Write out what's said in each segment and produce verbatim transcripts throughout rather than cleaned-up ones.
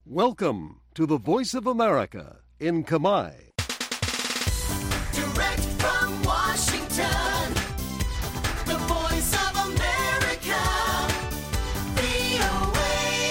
Welcome to the Voice of America in Khmer. Direct from Washington, the Voice of America, វី អូ เอ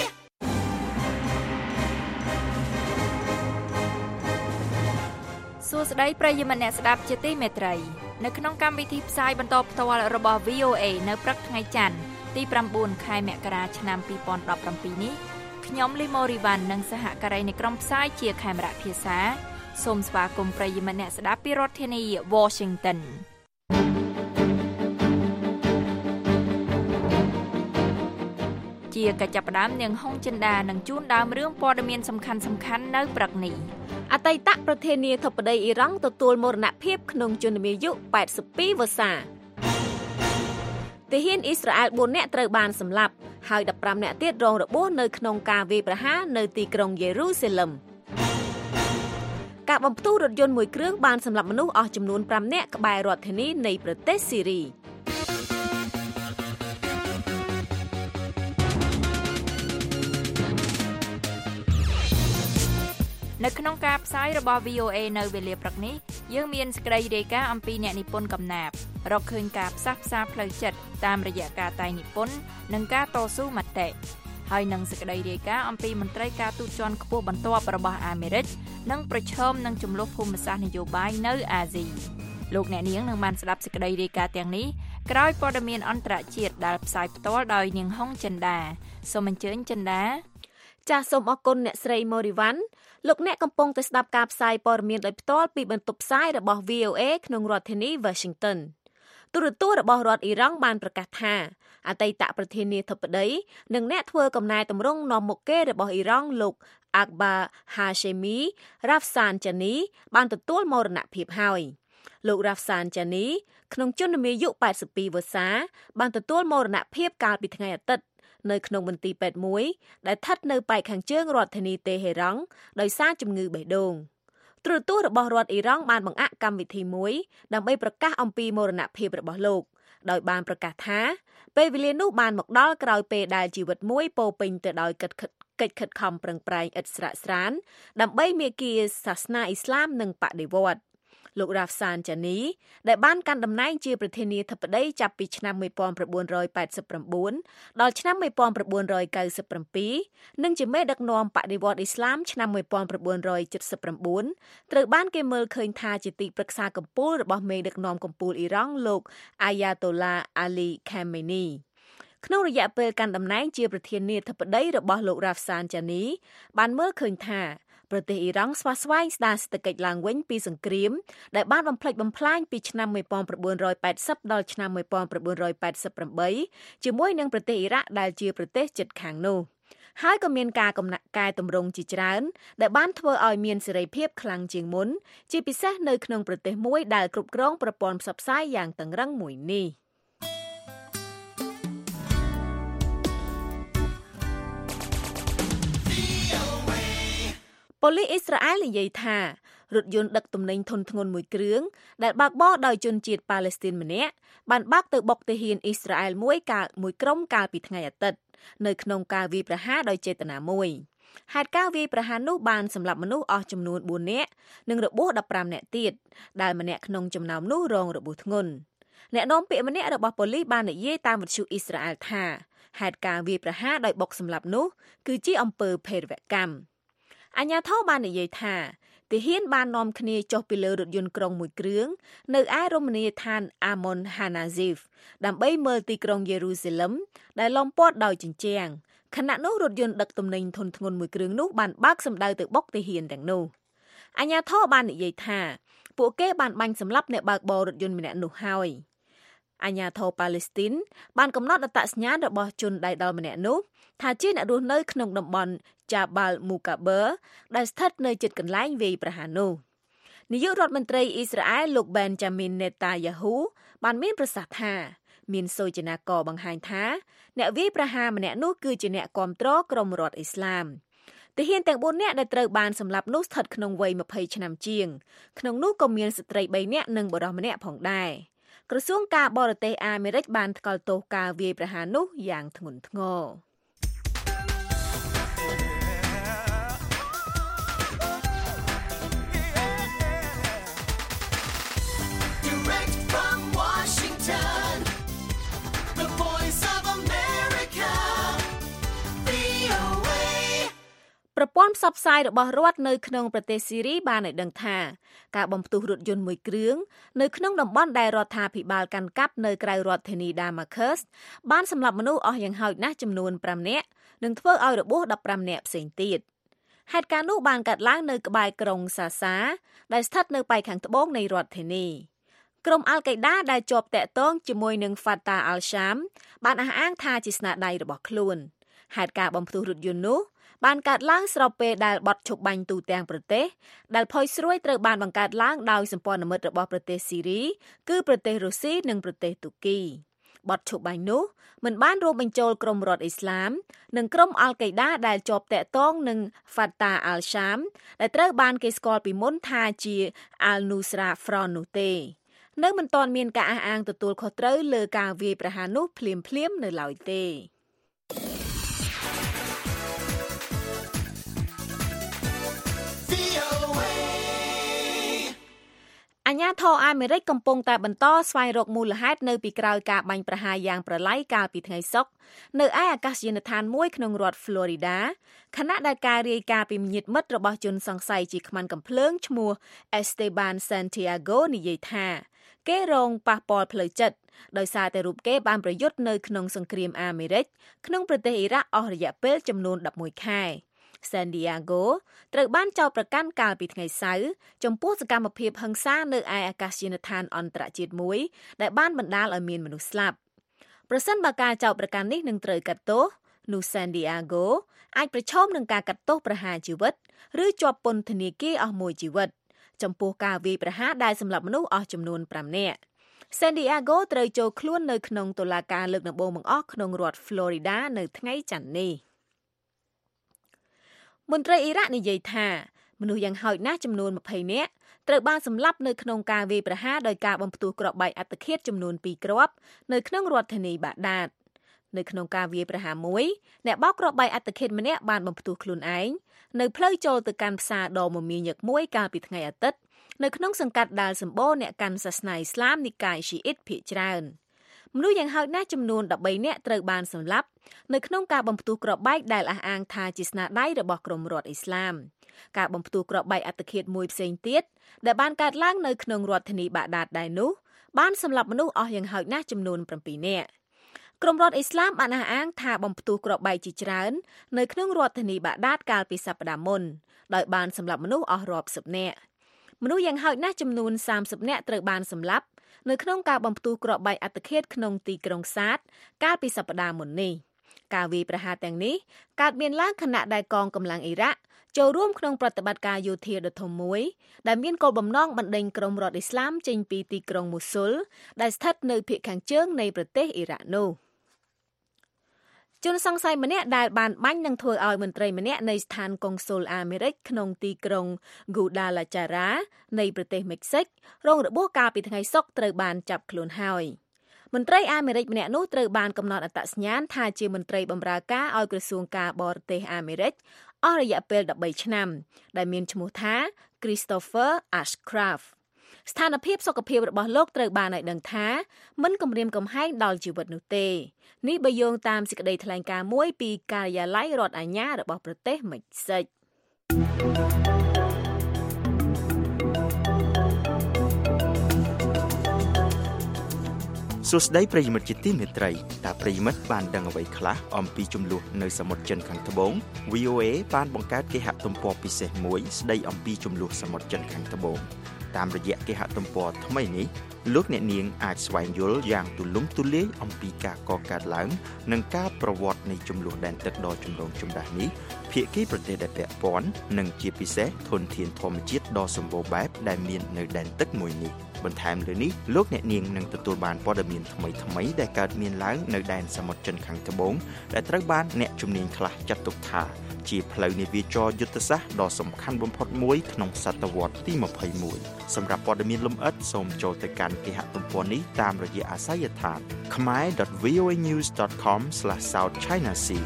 សួស្តីប្រិយមិត្តអ្នកស្ដាប់ជាទីមេត្រីនៅក្នុងកម្មវិធីផ្សាយបន្តផ្ទាល់របស់ វី អូ เอ នៅព្រឹកថ្ងៃច័ន្ទទី9ខែមករាឆ្នាំ2017នេះខ្ញុំលីម៉ូរីវ៉ាន់និងសហការីនៃក្រុមផ្សាយជាខេមរៈភាសាសូមស្វាគមន៍ប្រិយមិត្តអ្នកស្ដាប់ពីរដ្ឋធានី Washington ជាកញ្ចប់ផ្ដើមនាងហុងចិន្តានឹងជូនដើមរឿងព័ត៌មានសំខាន់ៗនៅព្រឹកនេះអតីតប្រធានាធិបតីអ៊ីរ៉ង់ទទួលមរណភាពក្នុងជំនាយុប៉ែតសិបពីរវស្សាទាហានអ៊ីស្រាអែលបួននាក់ត្រូវបានសម្លាប់ហើយដប់ប្រាំនាក់ទៀតរងរបួសនៅក្នុងការវាយប្រហារនៅទីក្រុងយេរូសាឡឹមការបំផ្ទុះរថយន្តមួយគ្រឿងបានសម្លាប់មនុស្សអស់ចំនួនប្រាំនាក់ក្បែររដ្ឋធានីនៃប្រទេសស៊ីរីនៅក្នុងការផ្សាយរបស់ វី អូ เอ នៅវេលាព្រឹកនេះយើងមានសេចក្តីរាយការណ៍អំពីអ្នកនិពន្ធកំណាព្យរកឃើញការផ្សះផ្សាផ្លូវចិត្តតាមរយៈការតែងនិពន្ធនិងការតស៊ូមតិហើយនឹងសេចក្តីរាយការណ៍អំពីមន្ត្រីការទូតជាន់ខ្ពស់បន្ទាប់របស់អាមេរិកនិងប្រឈមនឹងចំនួនភូមិសាស្ត្រនយោបាយនៅអាស៊ីលោកអ្នកនាងនឹងបានស្ដាប់សេចក្តីរាយការណ៍ទាំងនេះក្រោយព័ត៌មានអន្តរជាតិដែលផ្សាយផ្ទាល់ដោយនាងហុងចិន្តាសូមអញ្ជើញចិន្តាចាសសូមអរគុណអ្នកស្រីម៉ូរីវ៉ាន់លោកអ្នកកំពុងតែស្ដាប់ការផ្សាយព័ត៌មានដោយផ្ទាល់ពីបន្ទប់ផ្សាយរបស់ វី អូ เอ ក្នុងរដ្ឋធានី Washington ទូរទស្សន៍របស់រដ្ឋអ៊ីរ៉ង់បានប្រកាសថាអតីតប្រធានាធិបតីនិងអ្នកធ្វើកំណែទម្រង់នាំមុខគេរបស់អ៊ីរ៉ង់លោក Akbar Hashemi Rafsanjani បានទទួលមរណភាពហើយលោក Rafsanjani ក្នុងជំនាយុប៉ែតសិបពីរវស្សាបានទទួលមរណភាពកាលពីថ្ងៃអាទិត្យនៅក្នុងមន្ទីរពេទ្យមួយដែលស្ថិតនៅប៉ែកខាងជើងរដ្ឋធានីតេហេរ៉ង់ដោយសារជំងឺបេះដូងទូរទស្សន៍របស់រដ្ឋអ៊ីរ៉ង់បានបង្អាក់កម្មវិធីមួយដើម្បីប្រកាសអំពីមរណភាពរបស់លោកដោយបានប្រកាសថាពេលវេលានោះបានមកដល់ក្រោយពេលដែលជីវិតមួយពោរពេញទៅដោយកិច្ចកិច្ចខិតខំប្រឹងប្រែងឥតស្រាកស្រានដើម្បីមាគ៌ាសាសនាអ៊ីស្លាមនិងបដិវត្តន៍លោក Rafsanjani ដែលបានកាន់តំណែងជាប្រធានាធិបតីចាប់ពីឆ្នាំmột nghìn chín trăm tám mươi chínដល់ឆ្នាំmột nghìn chín trăm chín mươi bảyនិងជាមេដឹកនាំបដិវត្តន៍អ៊ីស្លាមឆ្នាំmột nghìn chín trăm七mươi chínត្រូវបានគេមើលឃើញថាជាទីប្រឹក្សាកំពូលរបស់មេដឹកនាំកំពូលអ៊ីរ៉ង់លោក Ayatollah Ali Khamenei ក្នុងរយៈពេលកាន់តំណែងជាប្រធានាធិបតីរបស់លោក Rafsanjani បានមើលឃើញថាប្រទេសអ៊ីរ៉ង់ស្វាស្វែងស្ដារសេដ្ឋកិច្ចឡើងវិញពីសង្គ្រាមដែលបានបំផ្លិចបំផ្លាញពីឆ្នាំmột nghìn chín trăm tám mươiដល់ឆ្នាំmột nghìn chín trăm tám mươi támជាមួយនឹងប្រទេសអ៊ីរ៉ាក់ដែលជាប្រទេសជិតខាងនោះហើយក៏មានការកំណត់កែតម្រង់ជាច្រើនដែលបានធ្វើឲ្យមានសេរីភាពខ្លាំងជាងមុនជាពិសេសនៅក្នុងប្រទេសមួយដែលគ្រប់គ្រងប្រព័ន្ធផ្សព្វផ្សាយយ៉ាងតឹងរ៉ឹងមួយនេះប៉ូលីសអ៊ីស្រាអែលនិយាយថារថយន្តដឹកទំនិញធុនធ្ងន់មួយគ្រឿងដែលបើកបរដោយជនជាតិប៉ាឡេស្ទីនម្នាក់បានបាក់ទៅបុកទាហានអ៊ីស្រាអែលមួយកាលមួយក្រុមកាលពីថ្ងៃអាទិត្យនៅក្នុងការវាយប្រហារដោយចេតនាមួយហេតុការណ៍វាយប្រហារនោះបានសម្លាប់មនុស្សអស់ចំនួនបួននាក់និងរបួសដប់ប្រាំនាក់ទៀតដែលម្នាក់ក្នុងចំណោមនោះរងរបួសធ្ងន់អ្នកនាំពាក្យម្នាក់របស់ប៉ូលីសបាននិយាយតាមវិទ្យុអ៊ីស្រាអែលថាហេតុការណ៍វាយប្រហារដោយបុកសម្លាប់នោះគឺជាអំពើភេរវកម្មអាជ្ញាធរបាននិយាយថាទាហានបាននាំគ្នាចុះពីលើរថយន្តក្រុងមួយគ្រឿងនៅឯរមណីយដ្ឋាន Amon Hanaziv ដើម្បីមើលទីក្រុងយេរូសាឡឹមដែលលំព័ទ្ធដោយជញ្ជាំងខណៈនោះរថយន្តដឹកទំនិញធុនធ្ងន់មួយគ្រឿងនោះបានបើកសម្ដៅទៅបុកទាហានទាំងនោះអាជ្ញាធរបាននិយាយថាពួកគេបានបាញ់សម្លាប់អ្នកបើកបររថយន្តម្នាក់នោះហើយអាជ្ញាធរប៉ាឡេស្ទីនបានកំណត់អត្តសញ្ញាណរបស់ជនដៃដល់ម្នាក់នោះថាជាអ្នករស់នៅក្នុងតំបន់ Jabal Mukaber ដែលស្ថិតនៅជិតកន្លែងវាយប្រហារនោះនាយករដ្ឋមន្ត្រីអ៊ីស្រាអែលលោក Benjamin Netanyahu បានមានប្រសាសន៍ថាមានសូចនាករបង្ហាញថាអ្នកវាយប្រហារម្នាក់នោះគឺជាអ្នកគាំទ្រក្រុមរដ្ឋអ៊ីស្លាមទាហានទាំងបួននាក់ដែលត្រូវបានសម្លាប់នោះស្ថិតក្នុងវ័យยี่สิบឆ្នាំជាងក្នុងនោះក៏មានស្ត្រីបីនាក់និងបុរសម្នាក់ផងដែរក្រសួងការបរទេសអាមេរិកបានថ្កោលទោសការវាយប្រហារនោះយ៉ាងធ្ងន់ធ្ងរប្រព័ន្ធផ្សព្វផ្សាយរបស់រដ្ឋនៅក្នុងប្រទេសស៊ីរីបានឲ្យដឹងថាការបំផ្ទុះរថយន្តមួយគ្រឿងនៅក្នុងតំបន់ដែលរដ្ឋាភិបាលកាន់កាប់នៅក្រៅរដ្ឋធានី Damascus បានសម្លាប់មនុស្សអស់យ៉ាងហោចណាស់ចំនួនប្រាំនាក់និងធ្វើឲ្យរបួសដប់ប្រាំនាក់ផ្សេងទៀតហេតុការណ៍នោះបានកើតឡើងនៅក្បែរក្រុងសាសាដែលស្ថិតនៅប៉ែកខាងត្បូងនៃរដ្ឋធានីក្រុមអាល់កេដាដែលជាប់តាក់ទងជាមួយនឹង Fatah al-Sham បានអះអាងថាជាស្នាដៃរបស់ខ្លួនហេតុការណ៍បំផ្ទុះរថយន្តនោះបានកើតឡើងស្របពេលដែលបទឈប់បាញ់ទូទាំងប្រទេសដែលផុយស្រួយត្រូវបានបង្កើតឡើងដោយសម្ព័ន្ធមិត្តរបស់ប្រទេសស៊ីរីគឺប្រទេសរុស្ស៊ីនិងប្រទេសទូគីបទឈប់បាញ់នោះមិនបានរួមបញ្ចូលក្រុមរដ្ឋអ៊ីស្លាមនិងក្រុមអាល់កេដាដែលជាប់តាក់ទងនឹង Fatah al-Sham ដែលត្រូវបានគេស្គាល់ពីមុនថាជា Al-Nusra Front នោះទេនៅមិនទាន់មានការអះអាងទទួលខុសត្រូវលើការវាយប្រហារនោះភ្លាមៗនៅឡើយទេអាញាធរអាមេរិកកំពុងតែបន្តស្វែងរកមូលហេតុនៅពីក្រោយការបាញ់ប្រហារយ៉ាងប្រឡាយកាលពីថ្ងៃសុក្រនៅឯអាកាសយានដ្ឋានមួយក្នុងរដ្ឋ Florida ខណៈដែលការរាយការណ៍ពីញាតិមិត្តរបស់ជនសង្ស័យជាខ្មាន់កាំភ្លើងឈ្មោះ Esteban Santiago និយាយថាគេរងប៉ះពាល់ផ្លូវចិត្តដោយសារតែរូបគេបានប្រយុទ្ធនៅក្នុងសង្គ្រាមអាមេរិកក្នុងប្រទេសអ៊ីរ៉ាក់អស់រយៈពេលចំនួនដប់មួយខែSan Diego ត្រូវបានចោទប្រកាន់កាលពីថ្ងៃសៅរ៍ចំពោះសកម្មភាពហិង្សានៅឯអាកាសយានដ្ឋានអន្តរជាតិមួយដែលបានបណ្ដាលឲ្យមានមនុស្សស្លាប់ប្រសិនបើការចោទប្រកាន់នេះនឹងត្រូវកាត់ទោសនោះ San Diego អាចប្រឈមនឹងការកាត់ទោសប្រហារជីវិតឬជាប់ពន្ធនាគារអស់មួយជីវិតចំពោះការវាយប្រហារដែលសម្លាប់មនុស្សអស់ចំនួនប្រាំនាក់ San Diego ត្រូវចូលខ្លួននៅក្នុងតុលាការលើកដំបូងបង្អស់ក្នុងរដ្ឋ Florida នៅថ្ងៃច័ន្ទនេះមន្ត្រីអ៊ីរ៉ាក់និយាយថាមនុស្សយ៉ាងហោចណាស់ចំនួនម្ភៃនាក់ត្រូវបានសម្លាប់នៅក្នុងការវាយប្រហារដោយការបំផ្ទុះគ្រាប់បែកអត្តឃាតចំនួនពីរគ្រាប់នៅក្នុងរដ្ឋធានីបាដាតនៅក្នុងការវាយប្រហារមួយអ្នកបោកគ្រាប់បែកអត្តឃាតម្នាក់បានបំផ្ទុះខ្លួនឯងនៅផ្លូវចូលទៅកាន់ផ្សារដ៏មមាញឹកមួយកាលពីថ្ងៃអាទិត្យនៅក្នុងសង្កាត់ដាលសម្បូរអ្នកកាន់សាសនាអ៊ីស្លាមនិកាយស៊ីអ៊ីតភាគច្រើនមនុស្សយ៉ាងហោចណាស់ចំនួនដប់បីនាក់ត្រូវបានសម្លាប់នៅក្នុងការបំផ្ទុះគ្រាប់បែកដែលអះអាងថាជាស្នាដៃរបស់ក្រុមរដ្ឋអ៊ីស្លាមការបំផ្ទុះគ្រាប់បែកអត្តឃាតមួយផ្សេងទៀតដែលបានកើតឡើងនៅក្នុងរដ្ឋធានីបាដាតដែរនោះបានសម្លាប់មនុស្សអស់យ៉ាងហោចណាស់ចំនួនប្រាំពីរនាក់ក្រុមរដ្ឋអ៊ីស្លាមបានអះអាងថាបំផ្ទុះគ្រាប់បែកជាច្រើននៅក្នុងរដ្ឋធានីបាដាតកាលពីសប្តាហ៍មុនដោយបានសម្លាប់មនុស្សអស់រាប់សិបនាក់មនុស្សយ៉ាងហោចណាស់ចំនួនសាមសិបនាក់ត្រូវបានសម្លាប់នៅក្នុងការបំផ្ទុះគ្រាប់បែកអត្តឃាតក្នុងទីក្រុងសាតកាលពីសប្តាហ៍មុននេះការវាយប្រហារទាំងនេះកើតមានឡើងខណៈដែលកងកម្លាំងអ៊ីរ៉ាក់ចូលរួមក្នុងប្រតិបត្តិការយោធាដ៏ធំមួយដែលមានគោលបំណងបណ្ដេញក្រុមរដ្ឋអ៊ីស្លាមចេញពីទីក្រុងមូស៊ុលដែលស្ថិតនៅភាគខាងជើងនៃប្រទេសអ៊ីរ៉ាក់នោះជនសង្ស័យម្នាក់ដែលបានបាញ់នឹងធ្វើឲ្យមន្ត្រីម្នាក់នៃស្ថានកុងស៊ុលអាមេរិកក្នុងទីក្រុង Guadalajara នៃប្រទេសមិចស៊ិករងរបួសកាលពីថ្ងៃសុក្រត្រូវបានចាប់ខ្លួនហើយមន្ត្រីអាមេរិកម្នាក់នោះត្រូវបានកំណត់អត្តសញ្ញាណថាជាមន្ត្រីបម្រើការឲ្យក្រសួងការបរទេសអាមេរិកអស់រយៈពេលដប់បីឆ្នាំដែលមានឈ្មោះថា Christopher Ashcraftស្ថានភាពសុខភាពរបស់លោកត្រូវបានឲ្យដឹងថាមិនគំរាមកំហែងដល់ជីវិតនោះទេនេះបើយោងតាមសេចក្តីថ្លែងការណ៍មួយពីការិយាល័យរដ្ឋអាជ្ញារបស់ប្រទេសមិចស៊ិកសួស្តីប្រិយមិត្តជាទីមេត្រីតើប្រិយមិត្តបានដឹងអ្វីខ្លះអំពីចំនួននៅសមុទ្រចិនខាងត្បូង វី អូ เอ បានបង្កើតគេហទំព័រពិសេសមួយស្ដីអំពីចំនួនសមុទ្រចិនខាងត្បូងតាមរយៈគេហទំព័រថ្មីនេះលោកអ្នកនាងអាចស្វែងយល់យ៉ាងទូលំទូលាយអំពីការកកើតឡើងនិងការប្រវត្តិនៃចំនួនដែនទឹកដ៏ចម្រូងចម្រាសនេះភាគីប្រទេសដែលពាក់ព័ន្ធនិងជាពិសេសធនធានធម្មជាតិដ៏សម្បូរបែបដែលមាននៅដែនទឹកមួយនេះបន្ថែមលើនេះលោកអ្នកនាងនឹងទទួលបានព័ត៌មានថ្មីៗដែលកើតមានឡើងនៅដែនសមុទ្រចិនខាងត្បូងដែលត្រូវបានអ្នកជំនាញខ្លះចាត់ទុកថាជាផ្លូវនាវាចរយុទ្ធសាស្ត្រដ៏សំខាន់បំផុតមួយក្នុងសតវត្សទីម្ភៃមួយសម្រាប់ព័ត៌មានលម្អិតសូមចូលទៅកាន់គេហទំព័រនេះតាមរយៈអាសយដ្ឋាន khmer dot v o a news dot com slash south china sea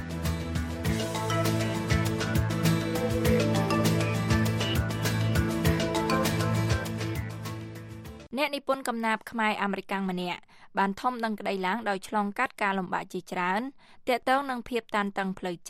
អ្នកនិពន្ធកំណាព្យខ្មែរអាមេរិកម្នាក់បានធំដឹងក្តីឡើងដោយឆ្លងកាត់ការលំបាកជាច្រើនទាក់ទងនឹងភាពតានតឹងផ្លូវចិត្ត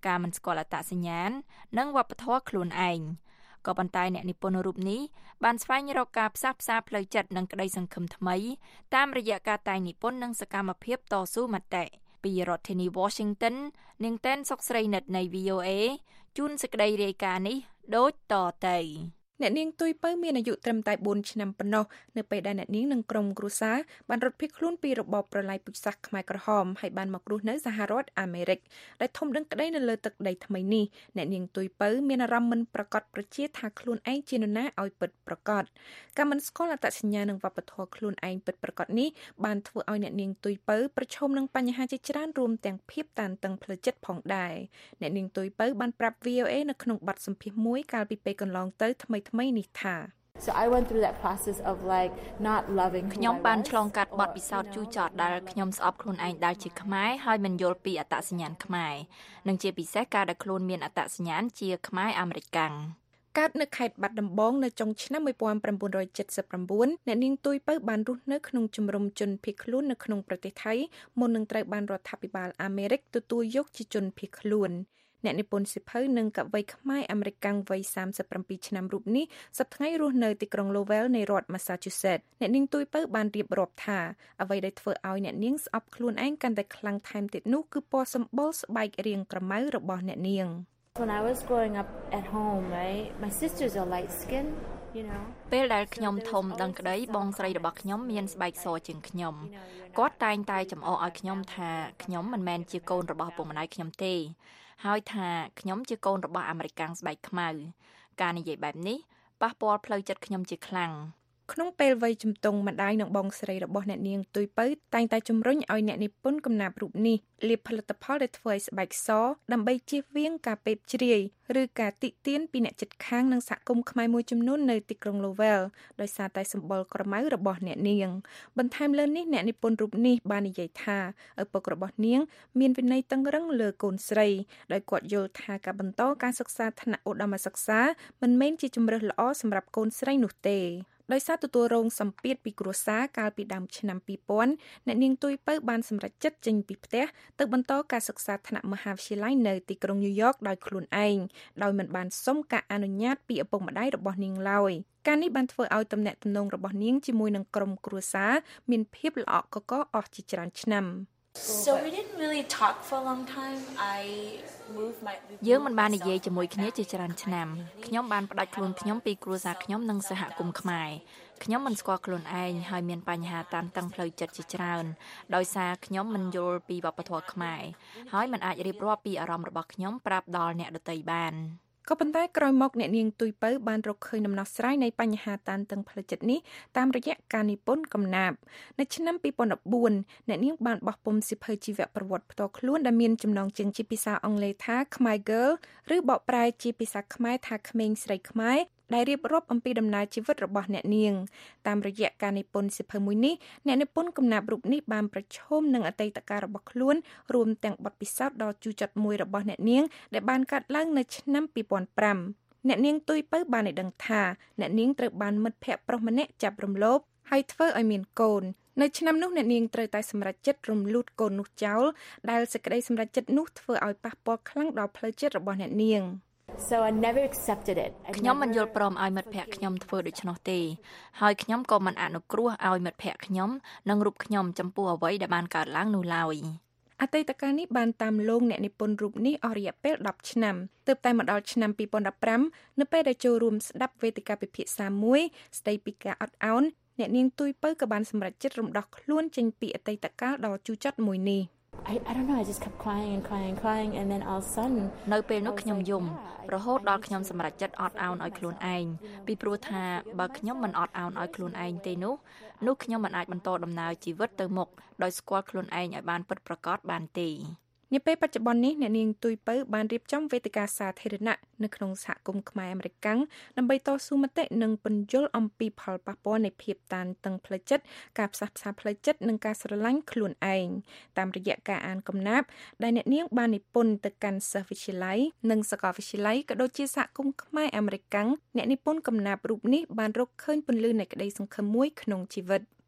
ការមិនស្គាល់អត្តសញ្ញាណនិងវប្បធម៌ខ្លួនឯងក៏ប៉ុន្តែអ្នកនិពន្ធរូបនេះបានស្វែងរកការផ្សះផ្សាផ្លូវចិត្តនិងក្តីសង្ឃឹមថ្មីតាមរយៈការតែងនិពន្ធនិងសកម្មភាពតស៊ូមតិពីរដ្ឋធានី Washington នាងតែនសុកស្រីនិតនៃ វី អូ អេ ជូនសេចក្តីរាយការណ៍នេះដូចតទៅអ្នកនាងទុយពៅមានអាយុត្រឹមតែបួនឆ្នាំប៉ុណ្ណោះនៅពេលដែលអ្នកនាងនិងក្រុមគ្រួសារបានរត់ភៀសខ្លួនពីរបបប្រល័យពូជសាសន៍ខ្មែរក្រហមហើយបានមករស់នៅសហរដ្ឋអាមេរិកដែលធំដឹងក្តីនៅលើទឹកដីថ្មីនេះអ្នកនាងទុយពៅមានអារម្មណ៍មិនប្រកបប្រជាថាខ្លួនឯងជានរណាឲ្យពិតប្រាកដការមិនស្គាល់អត្តសញ្ញាណនិងវប្បធម៌ខ្លួនឯងពិតប្រាកដនេះបានធ្វើឲ្យអ្នកនាងទុយពៅប្រឈមនឹងបញ្ហាជាច្រើនរួមទាំងភាពតានតឹងផ្លូវចិត្តផងដែរអ្នកនាងទុយពៅបានប្រាប់ វី អូ អេ នៅក្នុងបទសម្ភាសន៍មួយកាលពីពេលកន្លងទៅថ្មីថ្មីនេះថា So I went through that process of like not loving ខ្ញុំបានឆ្លងកាត់បទពិសោធន៍ជូរចត់ដែលខ្ញុំស្អប់ខ្លួនឯងដែលជាខ្មែរហើយមិនយល់ពីអត្តសញ្ញាណខ្មែរនិងជាពិសេសការដែលខ្លួនមានអត្តសញ្ញាណជាខ្មែរអាមេរិកាំងកើតនៅខេត្តបាត់ដំបងនៅចុងឆ្នាំnineteen seventy-nineអ្នកនាងទុយពៅបានរស់នៅក្នុងជំរំជនភៀសខ្លួននៅក្នុងប្រទេសថៃមុននឹងត្រូវបានរដ្ឋាភិបាលអាមេរិកទទួលយកជាជនភៀសខ្លួនអ្នកនិពន្ធសៀវភៅនិងកវីខ្មែរអាមេរិកាំងវ័យthirty-sevenឆ្នាំរូបនេះសប្តាហ៍ថ្ងៃរស់នៅទីក្រុង Lowell នៃរដ្ឋ Massachusetts អ្នកនាងទុយពៅបានរៀបរាប់ថាអ្វីដែលធ្វើឲ្យអ្នកនាងស្អប់ខ្លួនឯងកាន់តែខ្លាំងថែមទៀតនោះគឺពណ៌សម្បុរស្បែករាងក្រមៅរបស់អ្នកនាង When I was growing up at home, right, my sisters are light skin, you know. ពេលដែលខ្ញុំធំដឹងក្តីបងស្រីរបស់ខ្ញុំមានស្បែកសជាងខ្ញុំគាត់តែងតែចំអកឲ្យខ្ញុំថាខ្ញុំមិនមែនជាកូនរបស់ពុកម្ដាយខ្ញុំទេហើយថាខ្ញុំជាកូនរបស់អាមេរិកាំងស្បែកខ្មៅការនិយាយបែបនេះប៉ះពាល់ផ្លូវចិត្តខ្ញុំជាខ្លាំងក្នុងពេលវ័យជំទង់ម្ដាយនិងបងស្រីរបស់អ្នកនាងទុយពៅតែងតែជំរុញឲ្យអ្នកនិពន្ធកំណាព្យរូបនេះលាបផលិតផលដែលធ្វើឲ្យស្បែកសដើម្បីជៀសវាងការពេបជ្រាយឬការតិទៀនពីអ្នកជិតខាងនិងសហគមន៍ខ្មែរមួយចំនួននៅទីក្រុង Lowell ដោយសារតែសម្បុរក្រមៅរបស់អ្នកនាងបន្ថែមលើនេះអ្នកនិពន្ធរូបនេះបាននិយាយថាឪពុករបស់នាងមានវិន័យតឹងរឹងលើកូនស្រីដោយគាត់យល់ថាការបន្តការសិក្សាថ្នាក់ឧត្តមសិក្សាមិនមែនជាជម្រើសល្អសម្រាប់កូនស្រីនោះទេដោយសារទទួលរងសម្ពាធពីគ្រួសារកាលពីដើមឆ្នាំtwo thousandអ្នកនាងទុយពៅបានសម្រេចចិត្តចេញពីផ្ទះទៅបន្តការសិក្សាថ្នាក់មហាវិទ្យាល័យនៅទីក្រុងញូវយ៉កដោយខ្លួនឯងដោយមិនបានសុំការអនុញ្ញាតពីឪពុកម្ដាយរបស់នាងឡើយការនេះបានធ្វើឲ្យទំនាក់ទំនងរបស់នាងជាមួយនឹងក្រុមគ្រួសារមានភាពល្អក់កកអស់ជាច្រើនឆ្នាំ So we didn't really talk for a long time. I moved my យើងមិនបាននិយាយជាមួយគ្នាជាច្រើនឆ្នាំខ្ញុំបានផ្ដាច់ខ្លួនខ្ញុំពីគ្រួសារខ្ញុំនិងសហគមន៍ខ្មែរខ្ញុំមិនស្គាល់ខ្លួនឯងហើយមានបញ្ហាតានតឹងផ្លូវចិត្តជាច្រើនដោយសារខ្ញុំមិនយល់ពីវប្បធម៌ខ្មែរហើយមិនអាចរៀបរាប់ពីអារម្មណ៍របស់ខ្ញុំប្រាប់ដល់អ្នកដទៃបានក៏ប៉ុន្តែក្រោយមកអ្នកនាងទុយពៅបានរកឃើញដំណោះស្រាយនៃបញ្ហាតានតឹងផ្លូវចិត្តនេះតាមរយៈការនិពន្ធកំណាព្យនៅឆ្នាំtwo thousand fourteenអ្នកនាងបានបោះពុម្ពសៀវភៅជីវប្រវត្តិផ្ទាល់ខ្លួនដែលមានចំណងជើងជាភាសាអង់គ្លេសថា Khmer Girl ឬបកប្រែជាភាសាខ្មែរថាក្មេងស្រីខ្មែរដែលរៀបរាប់អំពីដំណើរជីវិតរបស់អ្នកនាងតាមរយៈការនិពន្ធសៀវភៅមួយនេះអ្នកនិពន្ធកំណាព្យរូបនេះបានប្រឈមនឹងអតីតកាលរបស់ខ្លួនរួមទាំងបទពិសោធន៍ដ៏ជូរចត់មួយរបស់អ្នកនាងដែលបានកើតឡើងនៅឆ្នាំtwo thousand fiveអ្នកនាងទុយពៅបានឲ្យដឹងថាអ្នកនាងត្រូវបានមិត្តភក្តិប្រុសម្នាក់ចាប់រំលោភហើយធ្វើឲ្យមានកូននៅឆ្នាំនោះអ្នកនាងត្រូវតែសម្រេចចិត្តរំលូតកូននោះចោលដែលសេចក្តីសម្រេចចិត្តនោះធ្វើឲ្យប៉ះពាល់ខ្លាំងដល់ផ្លូវចិត្តរបស់អ្នកនាង So I never accepted it. ខ្ញុំមិនយល់ព្រមឲ្យមិត្តភក្តិខ្ញុំធ្វើដូច្នោះទេហើយខ្ញុំក៏មិនអនុគ្រោះឲ្យមិត្តភក្តិខ្ញុំនិងរូបខ្ញុំចំពោះអ្វីដែលបានកើតឡើងនោះឡើយអតីតកាលនេះបានតាមលងអ្នកនិពន្ធរូបនេះអស់រយៈពេលtenឆ្នាំទើបតែមកដល់ឆ្នាំtwo thousand fifteenនៅពេលដែលចូលរួមស្ដាប់វេទិកាពិភាក្សាមួយស្ដីពីការអត់ឱនអ្នកនាងទុយពៅក៏បានសម្រេចចិត្តរំដោះខ្លួនចេញពីអតីតកាលដ៏ជូរចត់មួយនេះ I I don't know I just kept crying and crying and crying and then all of a sudden នៅពេលនោះខ្ញុំយំរហូតដល់ខ្ញុំសម្រេចចិត្តអត់ឱនឲ្យខ្លួនឯងពីព្រោះថាបើខ្ញុំមិនអត់ឱនឲ្យខ្លួនឯងទេនោះនោះខ្ញុំមិនអាចបន្តដំណើរជីវិតទៅមុខដោយស្គាល់ខ្លួនឯងឲ្យបានពិតប្រាកដបានទេនាពេលបច្ចុប្បន្ននេះអ្នកនាងទុយពៅបានរៀបចំវេទិកាសាធារណៈនៅក្នុងសហគមន៍ខ្មែរអាមេរិកាំងដើម្បីតស៊ូមតិនិងពន្យល់អំពីផលប៉ះពាល់នៃភាពតានតឹងផ្លូវចិត្តការផ្សះផ្សាផ្លូវចិត្តនិងការស្រឡាញ់ខ្លួនឯងតាមរយៈការអានកំណាព្យដែលអ្នកនាងបាននិពន្ធទៅកាន់សិស្សវិទ្យាល័យនិងសាកលវិទ្យាល័យក៏ដូចជាសហគមន៍ខ្មែរអាមេរិកាំងអ្នកនិពន្ធកំណាព្យរូបនេះបានរកឃើញពន្លឺនៃក្តីសង្ឃឹមមួយក្នុងជីវិត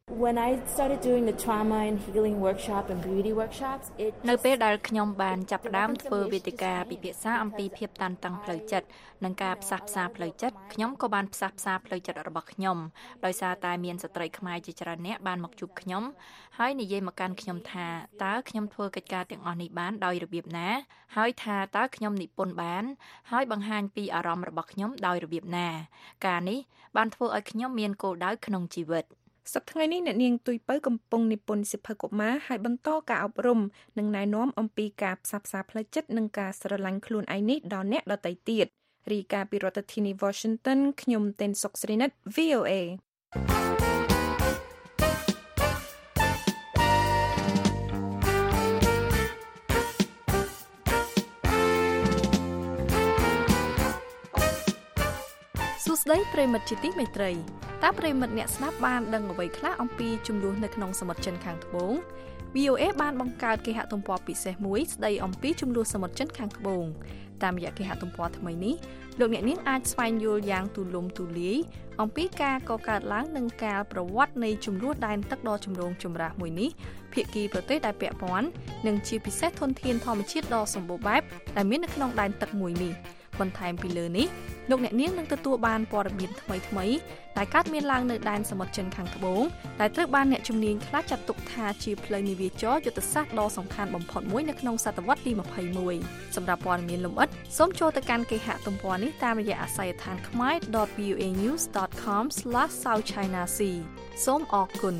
When I started doing the trauma and healing workshop and beauty workshops, it នៅពេលដែលខ្ញុំបានចាប់ផ្ដើមធ្វើវេទិកាពិភាក្សាអំពីភាពតានតឹងផ្លូវចិត្តនិងការផ្សះផ្សាផ្លូវចិត្តខ្ញុំក៏បានផ្សះផ្សាផ្លូវចិត្តរបស់ខ្ញុំដោយសារតែមានស្ត្រីខ្មែរជាច្រើនអ្នកបានមកជួបខ្ញុំហើយនិយាយមកកាន់ខ្ញុំថាតើខ្ញុំធ្វើកិច្ចការទាំងអស់នេះបានដោយរបៀបណាហើយថាតើខ្ញុំនិពន្ធបានហើយបង្ហាញពីអារម្មណ៍របស់ខ្ញុំដោយរបៀបណាការនេះបានធ្វើឲ្យខ្ញុំមានគោលដៅក្នុងជីវិតសប្តាហ៍ថ្ងៃនេះអ្នកនាងទុយពៅកំពុងនិពន្ធសិភៅកុមារហើយបន្តការអប់រំនិងណែនាំអំពីការផ្សះផ្សាផ្លូវចិត្តនិងការស្រឡាញ់ខ្លួនឯងនេះដល់អ្នកដទៃទៀតរីកាពីរដ្ឋធានី Washington ខ្ញុំតេនសុកស្រីនិត V O A សួស្តីប្រិមិត្តជាទីមេត្រីតើប្រិមិត្តអ្នកស្ដាប់បានដឹងអ្វីខ្លះអំពីចំនួននៅក្នុងសមុទ្រចិនខាងត្បូង V O A បានបង្កើតគេហទំព័រពិសេសមួយស្ដីអំពីចំនួនសមុទ្រចិនខាងត្បូងតាមរយៈគេហទំព័រថ្មីនេះលោកអ្នកនាងអាចស្វែងយល់យ៉ាងទូលំទូលាយអំពីការកកើតឡើងនិងការប្រវត្តិនៃចំនួនដែនទឹកដ៏ចម្រូងចម្រាសមួយនេះភាគីប្រទេសដែលពាក់ព័ន្ធនិងជាពិសេសធនធានធម្មជាតិដ៏សម្បូរបែបដែលមាននៅក្នុងដែនទឹកមួយនេះបន្ថែមពីលើនេះលោកអ្នកនាងនឹងទទួលបានព័ត៌មានថ្មីៗដែលកើតមានឡើងនៅដែនសមុទ្រចិនខាងត្បូងដែលត្រូវបានអ្នកជំនាញខ្លះចាត់ទុកថាជាផ្លូវនាវាចរយុទ្ធសាស្ត្រដ៏សំខាន់បំផុតមួយនៅក្នុងសតវត្សទីยี่สิบเอ็ดសម្រាប់ព័ត៌មានលម្អិតសូមចូលទៅកាន់គេហទំព័រនេះតាមរយៈអាស័យដ្ឋាន khmer dot v o a news dot com slash south china sea សូមអរគុណ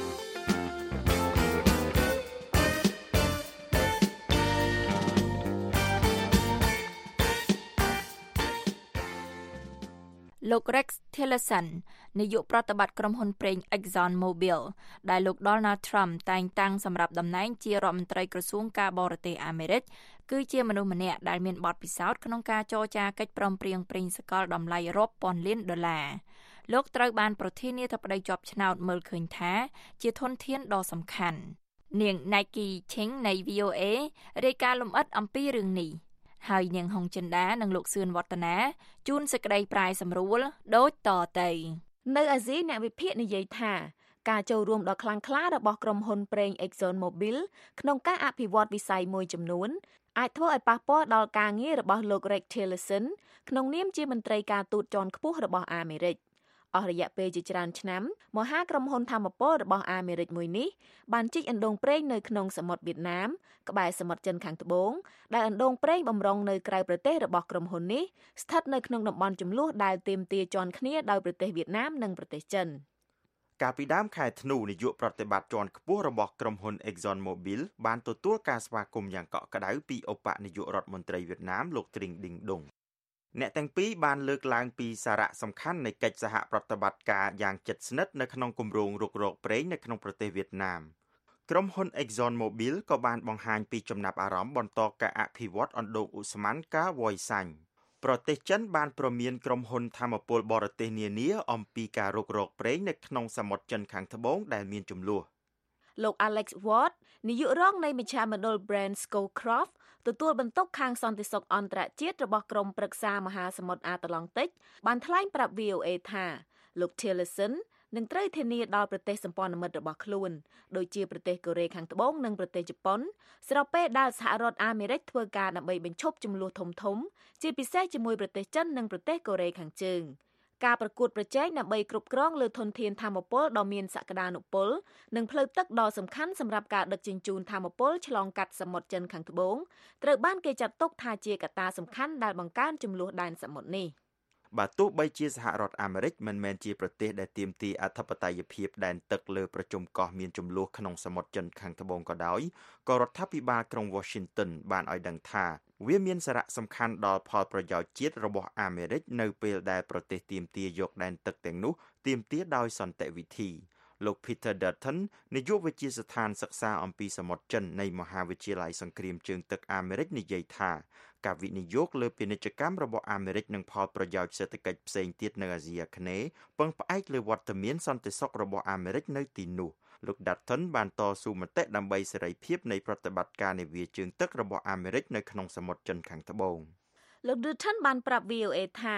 លោក Rex Tillerson នាយកប្រតិបត្តិក្រុមហ៊ុនប្រេង Exxon Mobil ដែលលោក Donald Trump តែងតាំងសម្រាប់តំណែងជារដ្ឋមន្ត្រីក្រសួងការបរទេសអាមេរិកគឺជាមនុស្សម្នាក់ដែលមានបទពិសោធន៍ក្នុងការចរចាកិច្ចព្រមព្រៀងប្រេងសកលតម្លៃរាប់ពាន់លានដុល្លារលោកត្រូវបានប្រធានាធិបតីជាប់ឆ្នោតមើលឃើញថាជាធនធានដ៏សំខាន់នាង Nike Ching នៃ V O A រាយការណ៍លម្អិតអំពីរឿងនេះហើយនាងហុងចិន្តានិងលោកសឿនវឌ្ឍនាជួនសេចក្តីប្រាយសម្រួលដូចតទៅនៅអាស៊ីអ្នកវិភាគនិយាយថាការចូលរួមដ៏ខ្លាំងក្លារបស់ក្រុមហ៊ុនប្រេង Exxon Mobil ក្នុងការអភិវឌ្ឍវិស័យមួយចំនួនអាចធ្វើឲ្យប៉ះពាល់ដល់ការងាររបស់លោក Rex Tillerson ក្នុងនាមជាមន្ត្រីការទូតជាន់ខ្ពស់របស់អាមេរិកអស់រយៈពេលជាច្រើនឆ្នាំមហាក្រុមហ៊ុនថាមពលរបស់អាមេរិកមួយនេះបានជីកអណ្ដូងប្រេងនៅក្នុងសមុទ្រវៀតណាមក្បែរសមុទ្រចិនខាងត្បូងដែលអណ្ដូងប្រេងបំរុងនៅក្រៅប្រទេសរបស់ក្រុមហ៊ុននេះស្ថិតនៅក្នុងតំបន់ជម្លោះដែលទាមទារជាន់គ្នាដោយប្រទេសវៀតណាមនិងប្រទេសចិនកាលពីដើមខែធ្នូនាយកប្រតិបត្តិជាន់ខ្ពស់របស់ក្រុមហ៊ុន Exxon Mobil បានទទួលការស្វាគមន៍យ៉ាងកក់ក្ដៅពីឧបនាយករដ្ឋមន្ត្រីវៀតណាមលោក Trinh Dinh Dongអ្នកទាំងពីរបានលើកឡើងពីសារៈសំខាន់នៃកិច្ចសហប្រតិបត្តិការយ៉ាងជិតស្និទ្ធនៅក្នុងគម្រោងរុករកប្រេងនៅក្នុងប្រទេសវៀតណាមក្រុមហ៊ុន Exxon Mobil ក៏បានបង្ហាញពីចំណាប់អារម្មណ៍បន្តការអភិវឌ្ឍអណ្ដូងឧស្ម័នការវ៉ុយសាញ់ប្រទេសចិនបានព្រមានក្រុមហ៊ុនថាមពលបរទេសនានាអំពីការរុករកប្រេងនៅក្នុងសមុទ្រចិនខាងត្បូងដែលមានជម្លោះលោក Alex Ward នាយករងនៃមជ្ឈមណ្ឌល Brand Scowcroft ទទួលបន្ទុកខាងសន្តិសុខអន្តរជាតិរបស់ក្រមប្រឹក្សាមហាសមុទ្រអាត្លង់តិកបានថ្លែងប្រាប់ V O A ថាលោក Tillerson នឹងត្រូវធានាដល់ប្រទេសសម្ព័ន្ធមិត្តរបស់ខ្លួនដូចជាប្រទេសកូរ៉េខាងត្បូងនិងប្រទេសជប៉ុនស្របពេលដែលសហរដ្ឋអាមេរិកធ្វើការដើម្បីបញ្ឈប់ជម្លោះធំៗជាពិសេសជាមួយប្រទេសចិននិងប្រទេសកូរ៉េខាងជើងការប្រកួតប្រជែងដើម្បីគ្រប់គ្រងលើធនធានថាមពលដ៏មានសក្តានុពលនិងផ្លូវទឹកដ៏សំខាន់សម្រាប់ការដឹកជញ្ជូនថាមពលឆ្លងកាត់សមុទ្រចិនខាងត្បូងត្រូវបានគេចាត់ទុកថាជាកត្តាសំខាន់ដែលបង្កើនជម្លោះដែនសមុទ្រនេះបើទោះបីជាសហរដ្ឋអាមេរិកមិនមែនជាប្រទេសដែលទាមទារអធិបតេយ្យភាពដែនទឹកលើប្រជុំកោះមានជម្លោះក្នុងសមុទ្រចិនខាងត្បូងក៏ដោយក៏រដ្ឋាភិបាលក្រុង Washington បានឲ្យដឹងថាវាមានសារៈសំខាន់ដល់ផលប្រយោជន៍ជាតិរបស់អាមេរិកនៅពេលដែលប្រទេសទាមទារយកដែនទឹកទាំងនោះទាមទារដោយសន្តិវិធីលោក Peter Dutton នាយកវិទ្យាស្ថានសិក្សាអំពីសមុទ្រចិននៃមហាវិទ្យាល័យសង្គ្រាមជើងទឹកអាមេរិកនិយាយថាការវិនិយោគលើពាណិជ្ជកម្មរបស់អាមេរិកនិងផលប្រយោជន៍សេដ្ឋកិច្ចផ្សេងទៀតនៅអាស៊ីអាគ្នេយ៍ពឹងផ្អែកលើវត្តមានសន្តិសុខរបស់អាមេរិកនៅទីនោះលោក Dutton បានតស៊ូមតិដើម្បីសេរីភាពនៃប្រតិបត្តិការនាវាជើងទឹករបស់អាមេរិកនៅក្នុងសមុទ្រចិនខាងត្បូងលោក Dutton បានប្រាប់ V O A ថា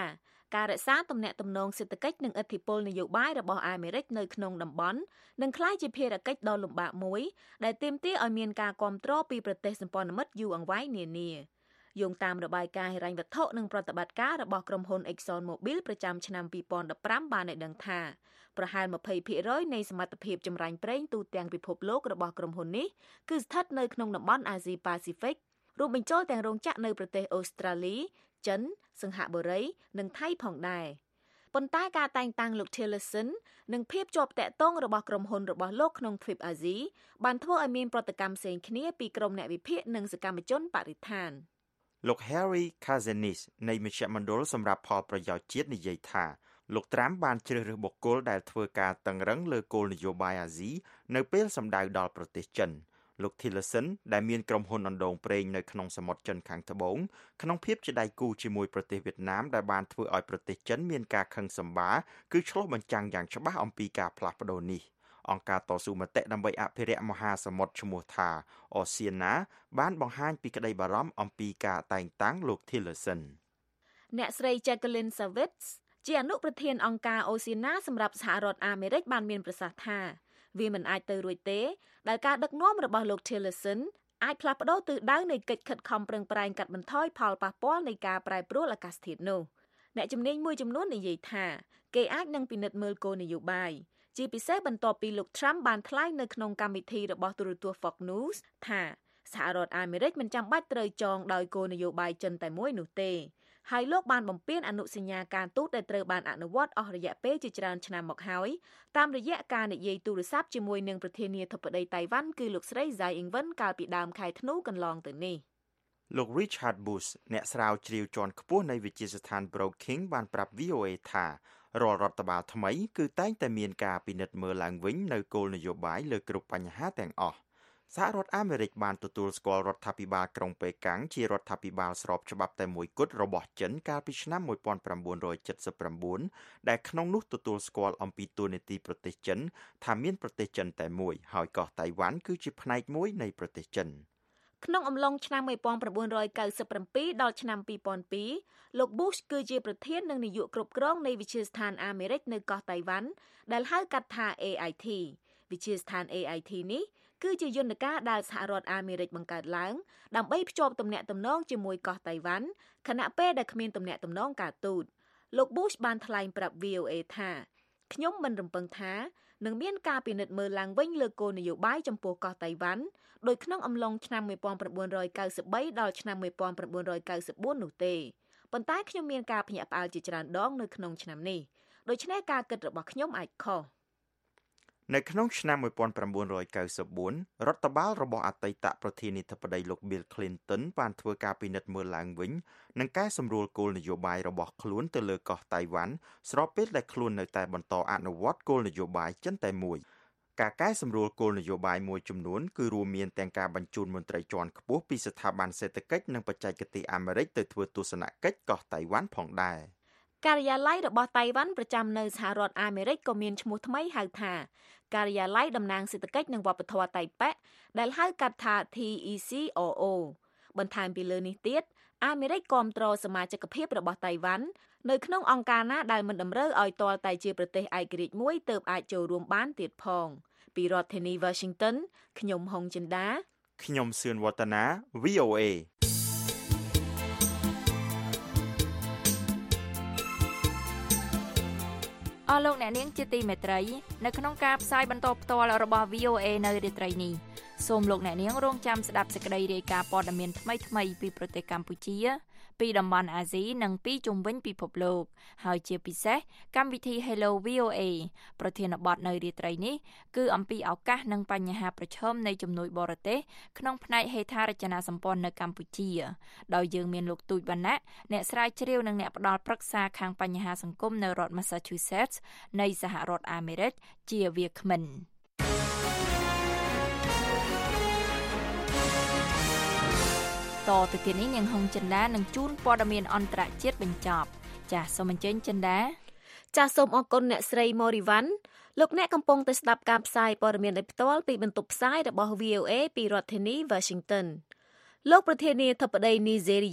ការរក្សាទំនាក់ទំនងសេដ្ឋកិច្ចនិងឥទ្ធិពលនយោបាយរបស់អាមេរិកនៅក្នុងតំបន់នឹងក្លាយជាភារកិច្ចដ៏លំបាកមួយដែលទាមទារឲ្យមានការគាំទ្រពីប្រទេសសម្ព័ន្ធមិត្តយូរអង្វែងនានាយោងតាមរបាយការណ៍ហិរញ្ញវត្ថុនិងប្រតិបត្តិការរបស់ក្រុមហ៊ុន Exxon Mobil ប្រចាំឆ្នាំពីរពាន់ដប់ប្រាំបានឲ្យដឹងថាប្រហែល ยี่สิบเปอร์เซ็นต์ នៃសមត្ថភាពចម្រាញ់ប្រេងទូទាំងពិភពលោករបស់ក្រុមហ៊ុននេះគឺស្ថិតនៅក្នុងតំបន់អាស៊ីប៉ាស៊ីហ្វិករួមបញ្ចូលទាំងរោងចក្រនៅប្រទេសអូស្ត្រាលីចិនសិង្ហបុរីនិងថៃផងដែរប៉ុន្តែការតែងតាំងលោក Tillerson និងភាពជាប់តាក់ទងរបស់ក្រុមហ៊ុនរបស់លោកក្នុងទ្វីបអាស៊ីបានធ្វើឲ្យមានប្រតិកម្មផ្សេងគ្នាពីក្រុមអ្នកវិភាគនិងសកម្មជនបរិស្ថានលោក Harry Kazanis នៃមជ្ឈមណ្ឌលសម្រាប់ផលប្រយោជន៍ជាតិនិយាយថាលោកត្រាំបានជ្រើសរើសបុគ្គលដែលធ្វើការតឹងរឹងលើគោលនយោបាយអាស៊ីនៅពេលសម្ដៅដល់ប្រទេសចិនលោក Tillerson ដែលមានក្រុមហ៊ុនអណ្ដូងប្រេងនៅក្នុងសមុទ្រចិនខាងត្បូងក្នុងភាពជាដៃគូជាមួយប្រទេសវៀតណាមដែលបានធ្វើឲ្យប្រទេសចិនមានការខឹងសម្បារគឺឆ្លុះបញ្ចាំងយ៉ាងច្បាស់អំពីការផ្លាស់ប្ដូរនេះអង្គការតស៊ូមតិដើម្បីអភិរក្សមហាសមុទ្រឈ្មោះថា Oceana បានបង្ហាញពីក្តីបារម្ភអំពីការតែងតាំងលោក Tillerson អ្នកស្រី Jacqueline Savitz ជាអនុប្រធានអង្គការ Oceana សម្រាប់សហរដ្ឋអាមេរិកបានមានប្រសាសន៍ថាវាមិនអាចទៅរួចទេដែលការដឹកនាំរបស់លោក Tillerson អាចផ្លាស់ប្ដូរទិសដៅនៃកិច្ចខិតខំប្រឹងប្រែងកាត់បន្ថយផលប៉ះពាល់នៃការប្រែប្រួលអាកាសធាតុនោះអ្នកជំនាញមួយចំនួននិយាយថាគេអាចនឹងពិនិត្យមើលគោលនយោបាយជាពិសេសបន្ទាប់ពីលោក Trump បានថ្លែងនៅក្នុងកម្មវិធីរបស់ទូរទស្សន៍ Fox News ថាសហរដ្ឋអាមេរិកមិនចាំបាច់ត្រូវចងដោយគោលនយោបាយចិនតែមួយនោះទេហើយលោកបានបំពេញអនុសញ្ញាការទូតដែលត្រូវបានអនុវត្តអស់រយៈពេលជាច្រើនឆ្នាំមកហើយតាមរយៈការនិយាយទូរស័ព្ទជាមួយនឹងប្រធានាធិបតីតៃវ៉ាន់គឺលោកស្រី Tsai Ing-wen កាលពីដើមខែធ្នូកន្លងទៅនេះលោក Richard Bush អ្នកស្រាវជ្រាវជាន់ខ្ពស់នៃវិទ្យាស្ថាន Brookings បានប្រាប់ វី អូ អេ ថារាល់រដ្ឋបាលថ្មីគឺតែងតែមានការពិនិត្យមើលឡើងវិញនៅគោលនយោបាយលើគ្រប់បញ្ហាទាំងអស់សហរដ្ឋអាមេរិកបានទទួលស្គាល់រដ្ឋាភិបាលក្រុងប៉េកាំងជារដ្ឋាភិបាលស្របច្បាប់តែមួយគត់របស់ចិនកាលពីឆ្នាំnineteen seventy-nineដែលក្នុងនោះទទួលស្គាល់អំពីតួនាទីប្រទេសចិនថាមានប្រទេសចិនតែមួយហើយកោះតៃវ៉ាន់គឺជាផ្នែកមួយនៃប្រទេសចិនក្នុងអំឡុងឆ្នាំnineteen ninety-sevenដល់ឆ្នាំtwo thousand twoលោក Bush គឺជាប្រធាននិងនាយកគ្រប់គ្រងនៃវិទ្យាស្ថានអាមេរិកនៅកោះតៃវ៉ាន់ដែលហៅកាត់ថា A I T វិទ្យាស្ថាន A I T នេះគឺជាយន្តការដែលសហរដ្ឋអាមេរិកបង្កើតឡើងដើម្បីភ្ជាប់ទំនាក់ទំនងជាមួយកោះតៃវ៉ាន់ខណៈពេលដែលគ្មានទំនាក់ទំនងការទូតលោក Bush បានថ្លែងប្រាប់ វី អូ អេ ថាខ្ញុំមិនរំពឹងថានឹងមានការពិនិត្យមើលឡើងវិញលើគោលនយោបាយចំពោះកោះតៃវ៉ាន់ដោយក្នុងអំឡុងឆ្នាំnineteen ninety-threeដល់ឆ្នាំnineteen ninety-fourនោះទេប៉ុន្តែខ្ញុំមានការភ្ញាក់ផ្អើលជាច្រើនដងនៅក្នុងឆ្នាំនេះដូច្នេះការគិតរបស់ខ្ញុំអាចខុសនៅក្នុងឆ្នាំnineteen ninety-fourរដ្ឋបាលរបស់អតីតប្រធានាធិបតីលោក Bill Clinton បានធ្វើការពិនិត្យមើលឡើងវិញនិងកែសម្រួលគោលនយោបាយរបស់ខ្លួនទៅលើកោះតៃវ៉ាន់ស្របពេលដែលខ្លួននៅតែបន្តអនុវត្តគោលនយោបាយចិនតែមួយការកែសម្រួលគោលនយោបាយមួយចំនួនគឺរួមមានទាំងការបញ្ជូនមន្ត្រីជាន់ខ្ពស់ពីស្ថាប័នសេដ្ឋកិច្ចនិងបច្ចេកទេសអាមេរិកទៅធ្វើទស្សនកិច្ចកោះតៃវ៉ាន់ផងដែរការិយាល័យរបស់តៃវ៉ាន់ប្រចាំនៅសហរដ្ឋអាមេរិកក៏មានឈ្មោះថ្មីហៅថាការិយាល័យតំណាងសេដ្ឋកិច្ចនិងវប្បធម៌តៃប៉េដែលហៅកាត់ថា T E C O O បន្ថែមពីលើនេះទៀតអាមេរិកគាំទ្រសមាជិកភាពរបស់តៃវ៉ាន់នៅក្នុងអង្គការណាដែលមិនតម្រូវឲ្យទាល់តែជាប្រទេសឯករាជ្យមួយទើបអាចចូលរួមបានទៀតផងពីរដ្ឋធានី Washington ខ្ញុំហុងចិន្តាខ្ញុំសឿនវឌ្ឍនា វី អូ អេអស់លោកអ្នកនាងជាទីមេត្រីនៅក្នុងការផ្សាយបន្តផ្ទាល់របស់ វី អូ អេ នៅរាត្រីនេះសូមលោកអ្នកនាងរងចាំស្ដាប់សេចក្តីរាយការណ៍ព័ត៌មានថ្មីៗពីប្រទេសកម្ពុជាពីតំបន់អាស៊ីនិងពីជុំវិញពិភពលោកហើយជាពិសេសកម្មវិធី Hello វី អូ អេ ប្រធានបទនៅរាត្រីនេះគឺអំពីឱកាសនិងបញ្ហាប្រឈមនៃជំនួយបរទេសក្នុងផ្នែកហេដ្ឋារចនាសម្ព័ន្ធនៅកម្ពុជាដោយយើងមានលោកទូចវណ្ណៈអ្នកស្រាវជ្រាវនិងអ្នកផ្ដល់ប្រឹក្សាខាងបញ្ហាសង្គមនៅរដ្ឋ Massachusetts នៃសហរដ្ឋអាមេរិកជាវាគ្មិនតទៅទៀតនេះនាងហុងចិន្តានឹងជូនព័ត៌មានអន្តរជាតិបញ្ចប់ចាសសូមអញ្ជើញចិន្តាចាសសូមអរគុណអ្នកស្រី Morivan លោកអ្នកកំពុងតែស្ដាប់ការផ្សាយព័ត៌មានដោយផ្ទាល់ពីបន្ទប់ផ្សាយរបស់ វី អូ អេ ពីរដ្ឋធានី Washington លោកប្រធានាធិបតីនីហ្សេរីយ៉ា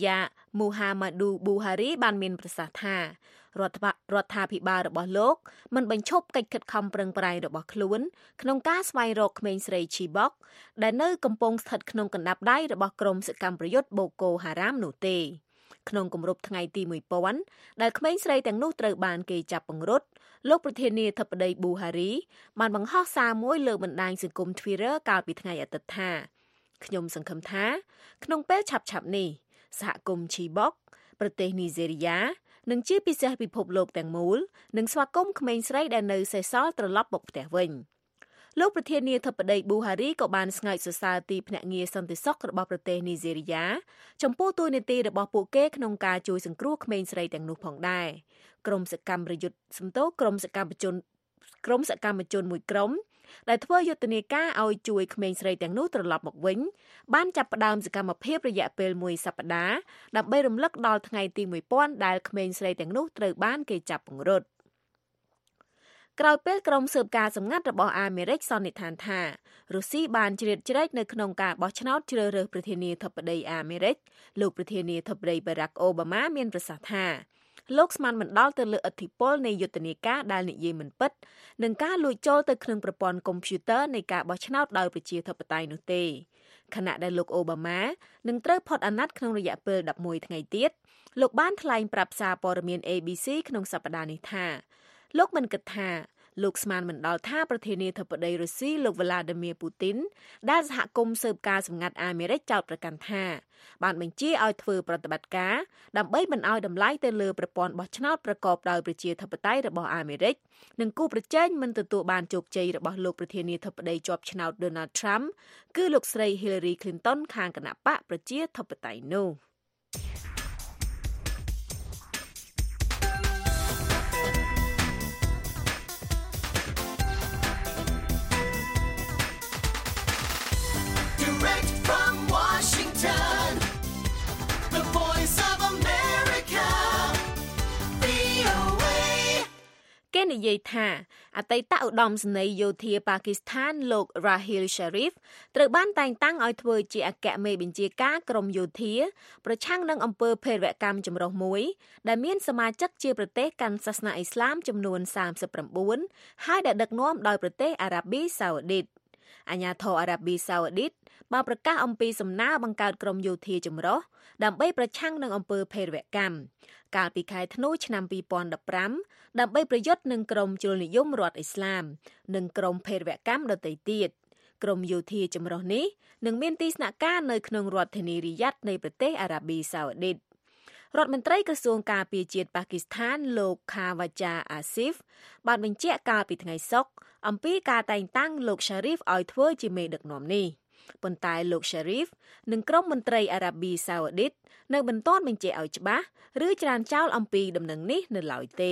Muhammadu Buhari បានមានប្រសាសន៍ថារដ្ឋរដ្ឋាភិបាលរបស់លោកមិនបញ្ឈប់កិច្ចខិតខំប្រឹងប្រែងរបស់ខ្លួនក្នុងការស្វែងរកក្មេងស្រី Chibok ដែលនៅកំពុងស្ថិតក្នុងកណ្ដាប់ដៃរបស់ក្រុមសកម្មប្រយុទ្ធ Boko Haram នោះទេក្នុងគម្រប់ថ្ងៃទីone thousandដែលក្មេងស្រីទាំងនោះត្រូវបានគេចាប់ពង្រត់លោកប្រធានាធិបតី Buhari បានបង្ហោះសារមួយលើបណ្ដាញសង្គម Twitter កាលពីថ្ងៃអាទិត្យថាខ្ញុំសង្ឃឹមថាក្នុងពេលឆាប់ៗនេះសហគមន៍ Chibok ប្រទេសនីហ្សេរីយ៉ានិងជាពិសេសពិភពលោកទាំងមូលនឹងស្វាគមន៍ក្មេងស្រីដែលនៅសេសសល់ត្រឡប់មកផ្ទះវិញលោកប្រធានាធិបតី Buhari ក៏បានស្ងើចសរសើរទីភ្នាក់ងារសន្តិសុខរបស់ប្រទេសនីហ្សេរីយ៉ាចំពោះតួនាទីរបស់ពួកគេក្នុងការជួយសង្គ្រោះក្មេងស្រីទាំងនោះផងដែរក្រុមសកម្មប្រយុទ្ធសំទោក្រុមសកម្មជនក្រុមសកម្មជនមួយក្រុមដែលធ្វើយុទ្ធនាការឲ្យជួយក្មេងស្រីទាំងនោះត្រឡប់មកវិញបានចាប់ផ្ដើមសកម្មភាពរយៈពេលមួយសប្តាហ៍ដើម្បីរំលឹកដល់ថ្ងៃទីone thousandដែលក្មេងស្រីទាំងនោះត្រូវបានគេចាប់ពង្រត់ក្រោយពេលក្រុមស៊ើបការសម្ងាត់របស់អាមេរិកសន្និដ្ឋានថារុស្ស៊ីបានជ្រៀតជ្រែកនៅក្នុងការបោះឆ្នោតជ្រើសរើសប្រធានាធិបតីអាមេរិកលោកប្រធានាធិបតី Barack Obama មានប្រសាសន៍ថាលោកស្មានមិនដល់ទៅលើឥទ្ធិពលនៃយុទ្ធនាការដែលនិយាយមិនពិតនិងការលួចចូលទៅក្នុងប្រព័ន្ធកុំព្យូទ័រនៃការបោះឆ្នោតដោយប្រជាធិបតេយ្យនោះទេខណៈដែលលោកអូបាម៉ានឹងត្រូវផុតអាណត្តិក្នុងរយៈពេលelevenថ្ងៃទៀតលោកបានថ្លែងប្រាប់សារព័ត៌មាន A B C ក្នុងសប្តាហ៍នេះថាលោកមិនគិតថាលោកស្មានមិនដល់ថាប្រធានាធិបតីរុស្ស៊ីលោក Vladimir Putin ដែលសហគមន៍ស៊ើបការសម្ងាត់អាមេរិកចោទប្រកាន់ថាបានបញ្ជាឲ្យធ្វើប្រតិបត្តិការដើម្បីមិនឲ្យតម្លៃទៅលើប្រព័ន្ធបោះឆ្នោតប្រកបដោយប្រជាធិបតេយ្យរបស់អាមេរិកនិងគូប្រជែងមិនទទួលបានជោគជ័យរបស់លោកប្រធានាធិបតីជាប់ឆ្នោត Donald Trump គឺលោកស្រី Hillary Clinton ខាងគណបក្សប្រជាធិបតេយ្យនោះ Direct from Washington, the voice of America, V O A. គេនិយាយថាអតីតឧត្តមសេនីយ៍យោធាប៉ាគីស្ថានលោក Raheel Sharif ត្រូវបានតែងតាំងឲ្យធ្វើជាអគ្គមេបញ្ជាការក្រមយោធាប្រឆាំងនឹងអំពើភេរវកម្មចម្រុះមួយដែលមានសមាជិកជាប្រទេសកាន់សាសនាអ៊ីស្លាមចំនួនthirty-nineហើយដែលដឹកនាំដោយប្រទេសអារ៉ាប៊ីសាអូឌីតអាញាធរអារ៉ាប៊ីសាអូឌីតបានប្រកាសអំពីសំណើបង្កើតក្រមយោធាចម្រុះដើម្បីប្រឆាំងនឹងអំពើភេរវកម្មកាលពីខែធ្នូឆ្នាំtwenty fifteenដើម្បីប្រយុទ្ធនឹងក្រមជ្រុលនិយមរដ្ឋអ៊ីស្លាមនិងក្រមភេរវកម្មដទៃទៀតក្រមយោធាចម្រុះនេះនឹងមានទីស្នាក់ការនៅក្នុងរដ្ឋធានីរីយ៉ាត់នៃប្រទេសអារ៉ាប៊ីសាអូឌីតរដ្ឋមន្ត្រីក្រសួងការពារជាតិប៉ាគីស្ថានលោក Khawaja Asif បានបញ្ជាក់កាលពីថ្ងៃសុក្រអំពីការតែងតាំងលោក Sharif ឲ្យធ្វើជាមេដឹកនាំនេះប៉ុន្តែលោក Sharif និងក្រុមមន្ត្រីអារ៉ាប៊ីសាអូឌីតនៅមិនទាន់បញ្ជាក់ឲ្យច្បាស់ឬច្រានចោលអំពីដំណឹងនេះនៅឡើយទេ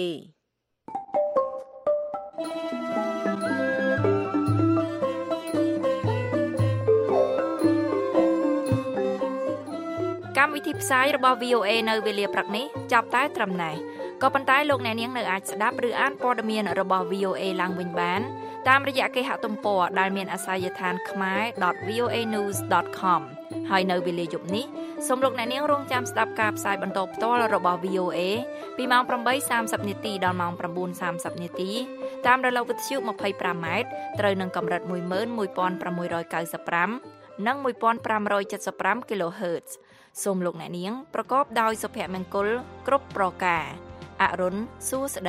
កម្មវិធីផ្សាយរបស់ V O A នៅវេលាព្រឹកនេះចាប់តែត្រឹមណេះក៏ប៉ុន្តែលោកអ្នកនាងនៅអាចស្ដាប់ឬអានព័ត៌មានរបស់ V O A ឡើងវិញបានតាមរយៈគេហទំព័រដែលមានអាសយដ្ឋាន khmae dot v o a news dot com ហើយនៅវេលាយប់នេះសូមលោកអ្នកនាងរងចាំស្ដាប់ការផ្សាយបន្តផ្ទាល់របស់ V O A ពីម៉ោងeight thirtyនាទីដល់ម៉ោងnine thirtyនាទីតាមរលកវិទ្យុtwenty-fiveម៉ែត្រត្រូវនឹងកម្រិតone one six nine fiveនិងfifteen seventy-five គីឡូហឺតซ์សូមលោកអ្នកនាងប្រកបដោយសុភមង្គលគ្រប់ប្រការអរុនសួស្តី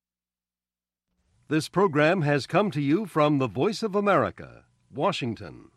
This program has come to you from the Voice of America, Washington.